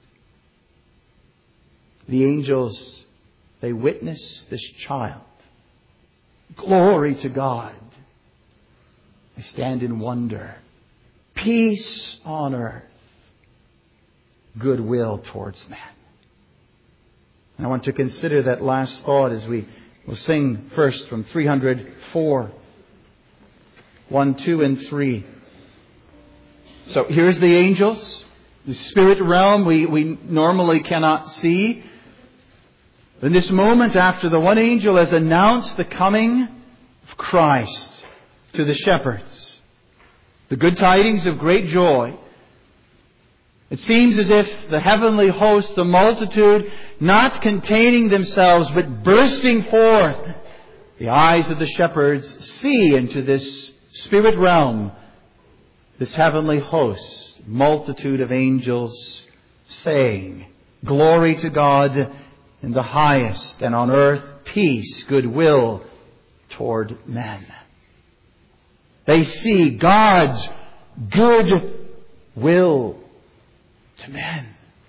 The angels, they witness this child. Glory to God. They stand in wonder. Peace on earth. Goodwill towards man. And I want to consider that last thought as we will sing first from three hundred four. One, two, and three. So here's the angels. The spirit realm we, we normally cannot see. In this moment, after the one angel has announced the coming of Christ to the shepherds, the good tidings of great joy, it seems as if the heavenly host, the multitude, not containing themselves but bursting forth, the eyes of the shepherds see into this spirit realm, this heavenly host, multitude of angels, saying, Glory to God in the highest, and on earth peace, goodwill toward men. They see God's good will to men.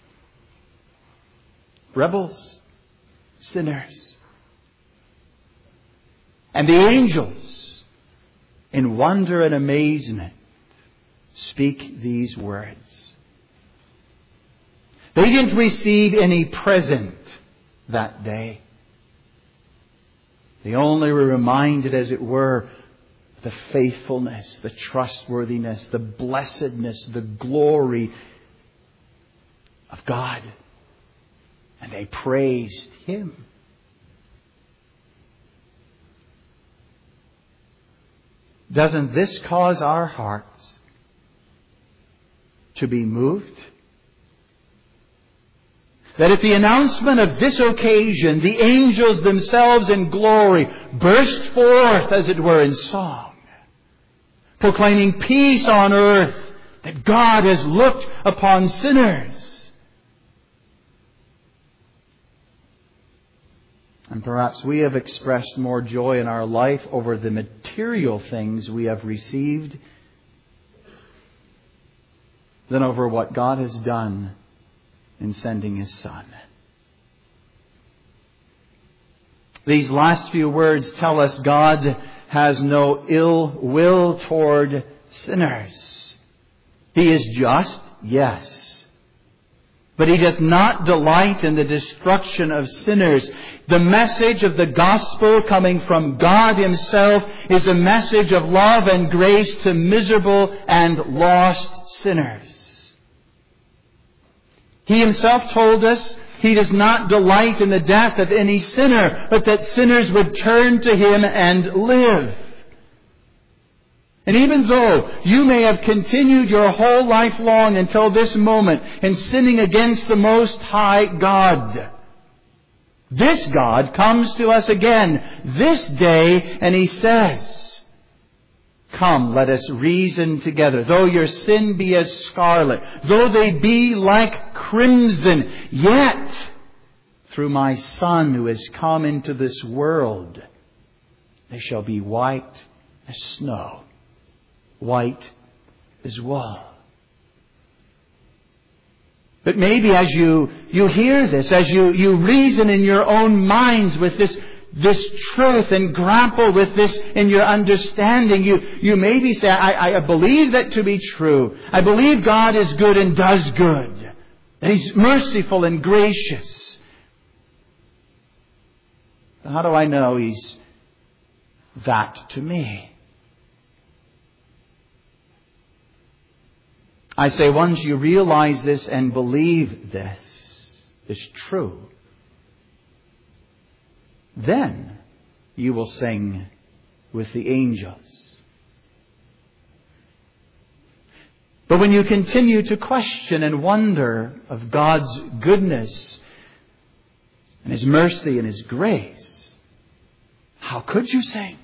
Rebels, sinners. And the angels, in wonder and amazement, speak these words. They didn't receive any present that day. They only were reminded, as it were, the faithfulness, the trustworthiness, the blessedness, the glory of God. And they praised Him. Doesn't this cause our hearts to be moved? That at the announcement of this occasion, the angels themselves in glory burst forth, as it were, in song, proclaiming peace on earth, that God has looked upon sinners. And perhaps we have expressed more joy in our life over the material things we have received than over what God has done in sending His Son. These last few words tell us God has no ill will toward sinners. He is just, yes. But He does not delight in the destruction of sinners. The message of the gospel coming from God Himself is a message of love and grace to miserable and lost sinners. He Himself told us He does not delight in the death of any sinner, but that sinners would turn to Him and live. And even though you may have continued your whole life long until this moment in sinning against the Most High God, this God comes to us again this day and He says, Come, let us reason together. Though your sin be as scarlet, though they be like crimson, yet through my Son who has come into this world, they shall be white as snow. White His will. But maybe as you, you hear this, as you, you reason in your own minds with this, this truth and grapple with this in your understanding, you, you maybe say, I, I believe that to be true. I believe God is good and does good. That He's merciful and gracious. How do I know He's that to me? I say once you realize this and believe this is true, then you will sing with the angels. But when you continue to question and wonder of God's goodness and His mercy and His grace, how could you sing?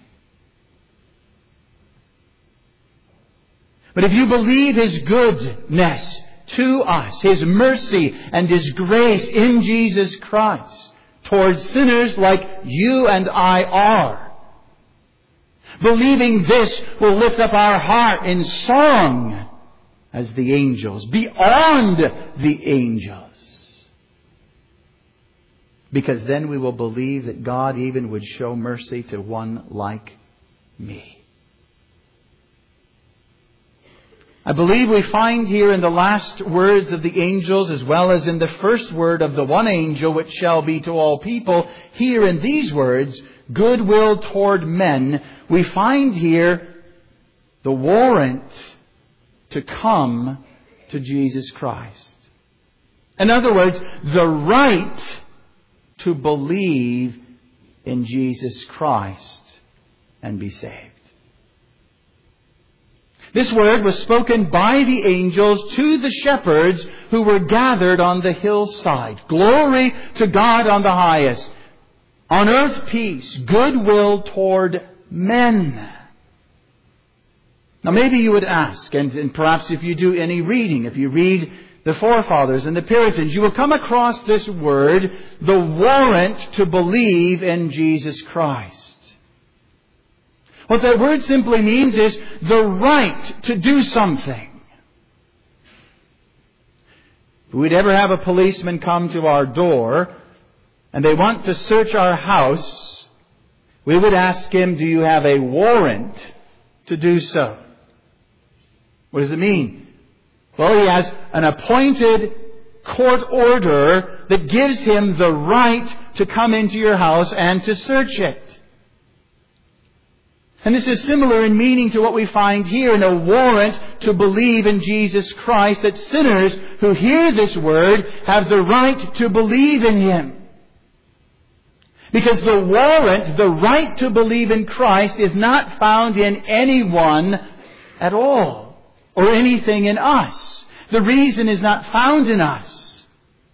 But if you believe His goodness to us, His mercy and His grace in Jesus Christ towards sinners like you and I are, believing this will lift up our heart in song as the angels, beyond the angels. Because then we will believe that God even would show mercy to one like me. I believe we find here in the last words of the angels, as well as in the first word of the one angel, which shall be to all people, here in these words, goodwill toward men, we find here the warrant to come to Jesus Christ. In other words, the right to believe in Jesus Christ and be saved. This word was spoken by the angels to the shepherds who were gathered on the hillside. Glory to God on the highest. On earth peace, goodwill toward men. Now maybe you would ask, and, and perhaps if you do any reading, if you read the forefathers and the Puritans, you will come across this word, the warrant to believe in Jesus Christ. What that word simply means is the right to do something. If we'd ever have a policeman come to our door and they want to search our house, we would ask him, do you have a warrant to do so? What does it mean? Well, he has an appointed court order that gives him the right to come into your house and to search it. And this is similar in meaning to what we find here in a warrant to believe in Jesus Christ, that sinners who hear this word have the right to believe in Him. Because the warrant, the right to believe in Christ, is not found in anyone at all, or anything in us. The reason is not found in us.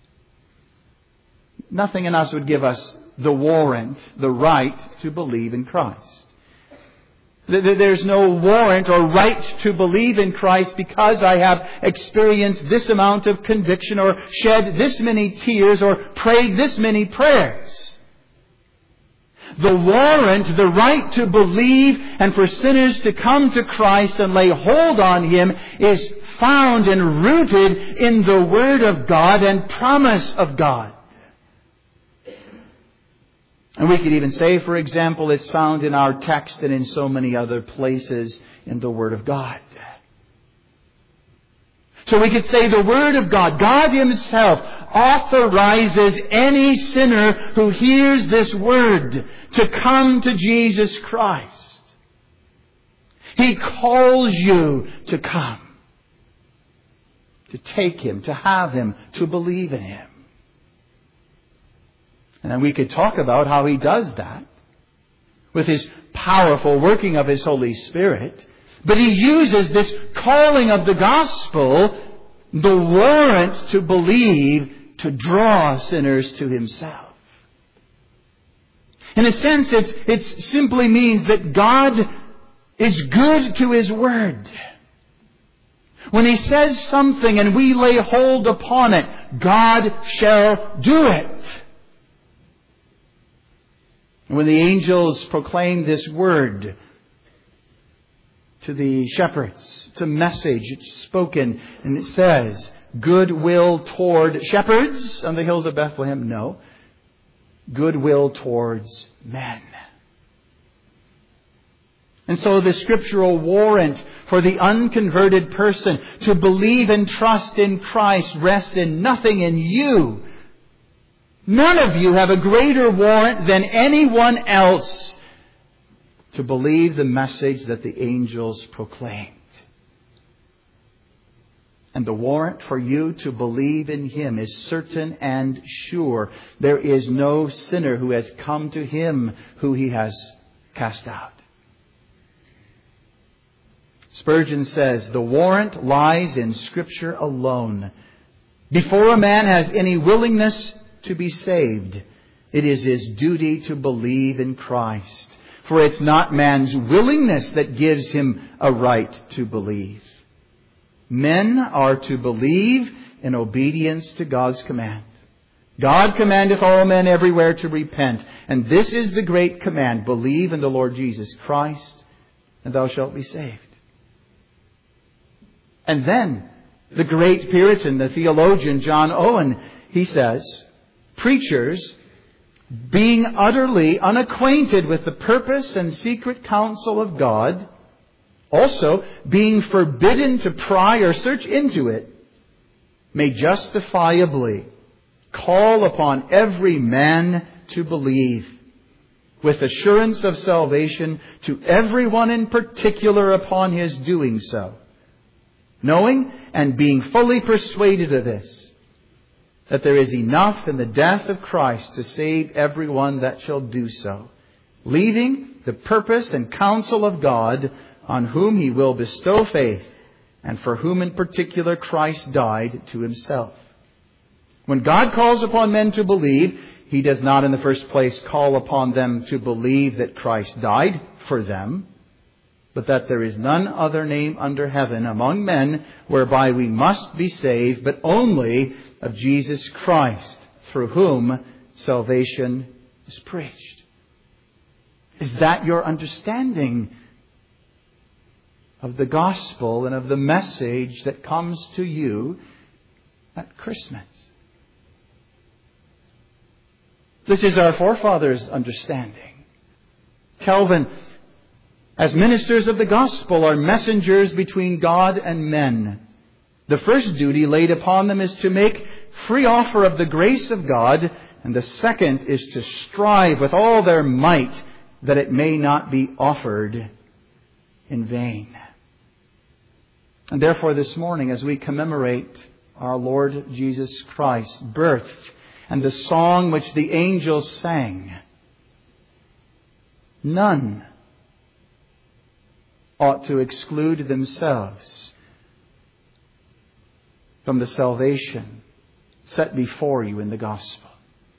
Nothing in us would give us the warrant, the right to believe in Christ. There's no warrant or right to believe in Christ because I have experienced this amount of conviction or shed this many tears or prayed this many prayers. The warrant, the right to believe and for sinners to come to Christ and lay hold on Him is found and rooted in the Word of God and promise of God. And we could even say, for example, it's found in our text and in so many other places in the Word of God. So we could say the Word of God, God Himself, authorizes any sinner who hears this Word to come to Jesus Christ. He calls you to come, to take Him, to have Him, to believe in Him. And then we could talk about how He does that with His powerful working of His Holy Spirit. But He uses this calling of the gospel, the warrant to believe, to draw sinners to Himself. In a sense, it's, it simply means that God is good to His word. When He says something and we lay hold upon it, God shall do it. And when the angels proclaimed this word to the shepherds. It's a message. It's spoken, and it says, goodwill toward shepherds on the hills of Bethlehem? No. Goodwill towards men. And so the scriptural warrant for the unconverted person to believe and trust in Christ rests in nothing in you. None of you have a greater warrant than anyone else to believe the message that the angels proclaimed. And the warrant for you to believe in Him is certain and sure. There is no sinner who has come to Him who He has cast out. Spurgeon says, the warrant lies in Scripture alone. Before a man has any willingness to be saved, it is his duty to believe in Christ. For it's not man's willingness that gives him a right to believe. Men are to believe in obedience to God's command. God commandeth all men everywhere to repent. And this is the great command. Believe in the Lord Jesus Christ, and thou shalt be saved. And then the great Puritan, the theologian John Owen, he says, preachers, being utterly unacquainted with the purpose and secret counsel of God, also being forbidden to pry or search into it, may justifiably call upon every man to believe, with assurance of salvation to everyone in particular upon his doing so, knowing and being fully persuaded of this, that there is enough in the death of Christ to save everyone that shall do so, leaving the purpose and counsel of God on whom He will bestow faith, and for whom in particular Christ died to Himself. When God calls upon men to believe, He does not in the first place call upon them to believe that Christ died for them, but that there is none other name under heaven among men whereby we must be saved, but only of Jesus Christ, through whom salvation is preached. Is that your understanding of the gospel and of the message that comes to you at Christmas? This is our forefathers' understanding. Calvin, as ministers of the gospel, are messengers between God and men. The first duty laid upon them is to make free offer of the grace of God, and the second is to strive with all their might that it may not be offered in vain. And therefore this morning, as we commemorate our Lord Jesus Christ's birth and the song which the angels sang, none ought to exclude themselves from the salvation set before you in the gospel.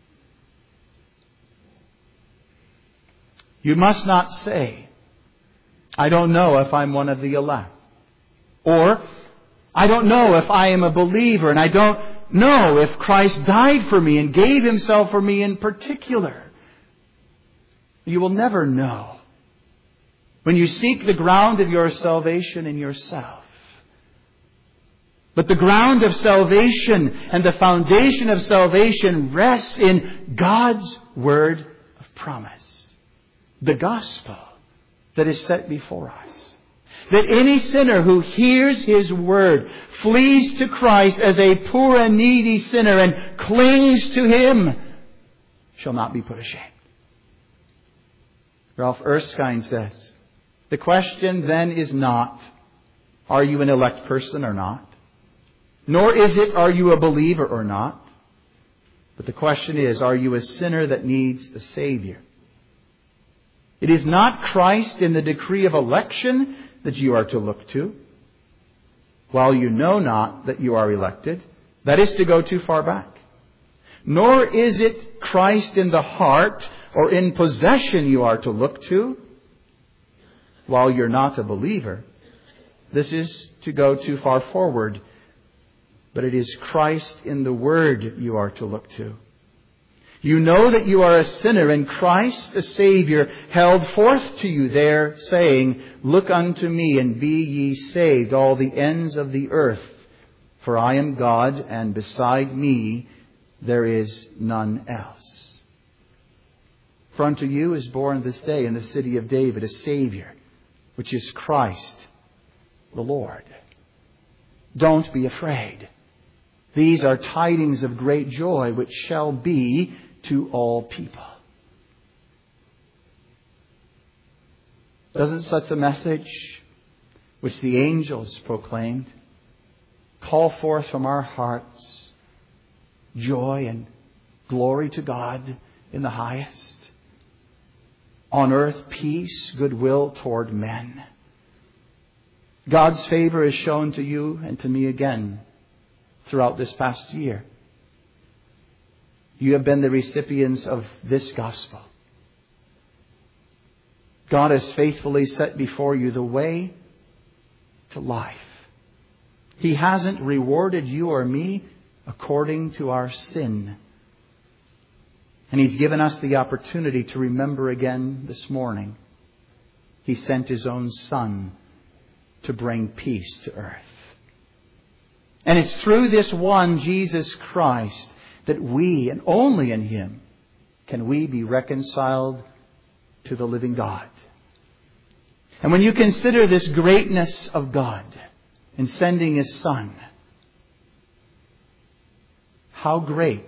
You must not say, I don't know if I'm one of the elect. Or, I don't know if I am a believer, and I don't know if Christ died for me and gave Himself for me in particular. You will never know when you seek the ground of your salvation in yourself. But the ground of salvation and the foundation of salvation rests in God's word of promise. The gospel that is set before us. That any sinner who hears His word, flees to Christ as a poor and needy sinner and clings to Him, shall not be put ashamed. Ralph Erskine says, the question then is not, are you an elect person or not? Nor is it, are you a believer or not? But the question is, are you a sinner that needs a Savior? It is not Christ in the decree of election that you are to look to, while you know not that you are elected. That is to go too far back. Nor is it Christ in the heart or in possession you are to look to, while you're not a believer. This is to go too far forward. But it is Christ in the Word you are to look to. You know that you are a sinner, and Christ, the Savior, held forth to you there, saying, Look unto me, and be ye saved, all the ends of the earth. For I am God, and beside me there is none else. For unto you is born this day in the city of David a Savior, which is Christ the Lord. Don't be afraid. These are tidings of great joy, which shall be to all people. Doesn't such a message, which the angels proclaimed, call forth from our hearts joy and glory to God in the highest? On earth, peace, goodwill toward men. God's favor is shown to you and to me again throughout this past year. You have been the recipients of this gospel. God has faithfully set before you the way to life. He hasn't rewarded you or me according to our sin. And He's given us the opportunity to remember again this morning. He sent His own Son to bring peace to earth. And it's through this one, Jesus Christ, that we, and only in Him, can we be reconciled to the living God. And when you consider this greatness of God in sending His Son, how great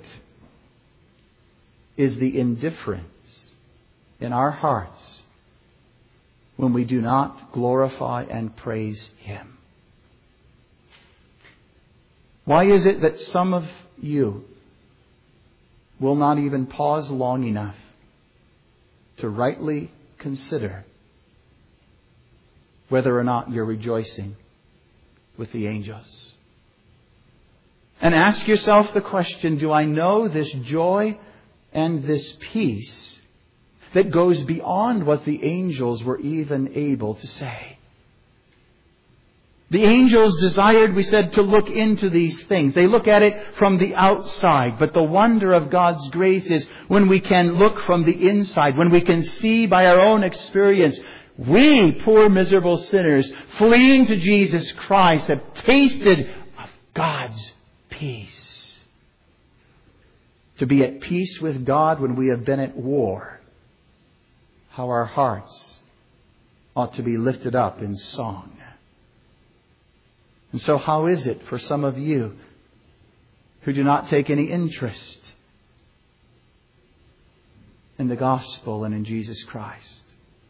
is the indifference in our hearts when we do not glorify and praise Him. Why is it that some of you will not even pause long enough to rightly consider whether or not you're rejoicing with the angels? And ask yourself the question, do I know this joy and this peace that goes beyond what the angels were even able to say? The angels desired, we said, to look into these things. They look at it from the outside. But the wonder of God's grace is when we can look from the inside, when we can see by our own experience, we, poor miserable sinners, fleeing to Jesus Christ, have tasted of God's peace. To be at peace with God when we have been at war. How our hearts ought to be lifted up in song. And so how is it for some of you who do not take any interest in the gospel and in Jesus Christ?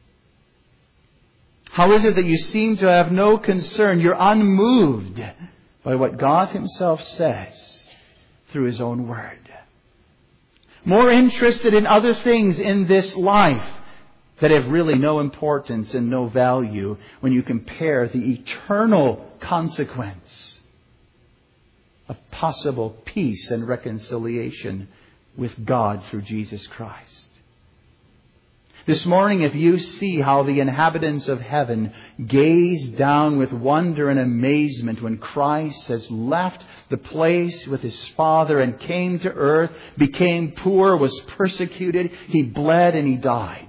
How is it that you seem to have no concern? You're unmoved by what God Himself says through His own Word. More interested in other things in this life that have really no importance and no value when you compare the eternal consequence of possible peace and reconciliation with God through Jesus Christ. This morning, if you see how the inhabitants of heaven gaze down with wonder and amazement when Christ has left the place with His Father and came to earth, became poor, was persecuted, He bled and He died.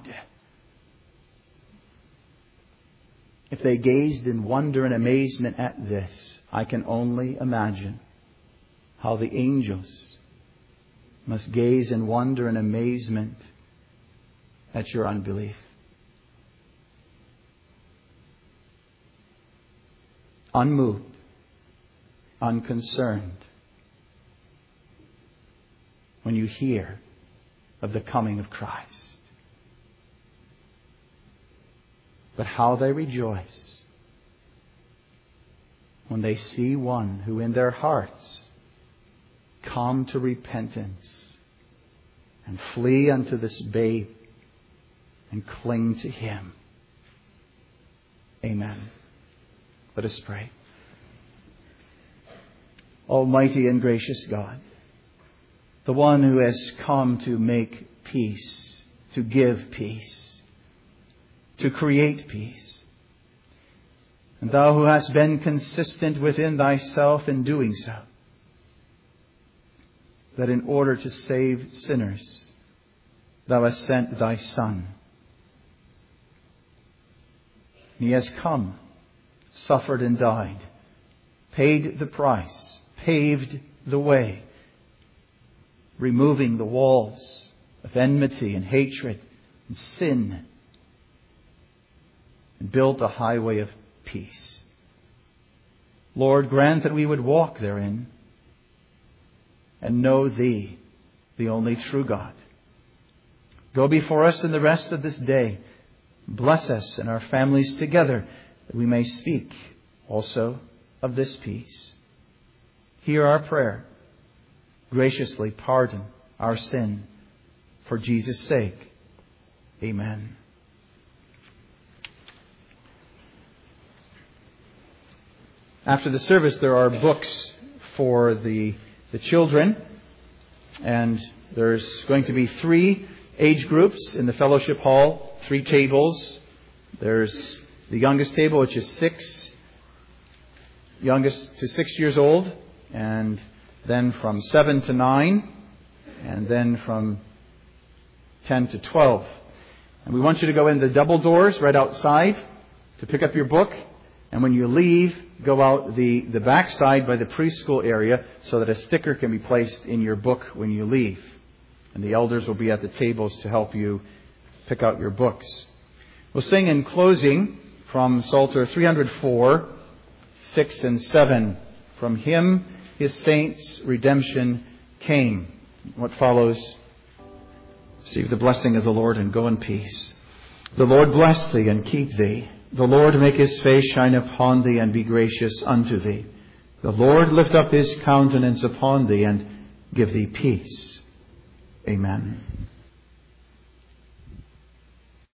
If they gazed in wonder and amazement at this, I can only imagine how the angels must gaze in wonder and amazement at your unbelief. Unmoved, unconcerned, when you hear of the coming of Christ. But how they rejoice when they see one who in their hearts come to repentance and flee unto this babe and cling to Him. Amen. Let us pray. Almighty and gracious God, the one who has come to make peace, to give peace, to create peace. And Thou who hast been consistent within Thyself in doing so, that in order to save sinners, Thou hast sent Thy Son. He has come, suffered and died, paid the price, paved the way, removing the walls of enmity and hatred and sin, and built a highway of peace. Lord, grant that we would walk therein and know Thee, the only true God. Go before us in the rest of this day. Bless us and our families together, that we may speak also of this peace. Hear our prayer. Graciously pardon our sin. For Jesus' sake. Amen. After the service, there are books for the, the children. And there's going to be three age groups in the fellowship hall, three tables. There's the youngest table, which is six, youngest to six years old, and then from seven to nine, and then from ten to twelve. And we want you to go in the double doors right outside to pick up your book. And when you leave, go out the, the back side by the preschool area so that a sticker can be placed in your book when you leave. And the elders will be at the tables to help you pick out your books. We'll sing in closing from Psalter three hundred four, six and seven. From Him, His saints, redemption came. What follows? Receive the blessing of the Lord and go in peace. The Lord bless thee and keep thee. The Lord make His face shine upon thee and be gracious unto thee. The Lord lift up His countenance upon thee and give thee peace. Amen.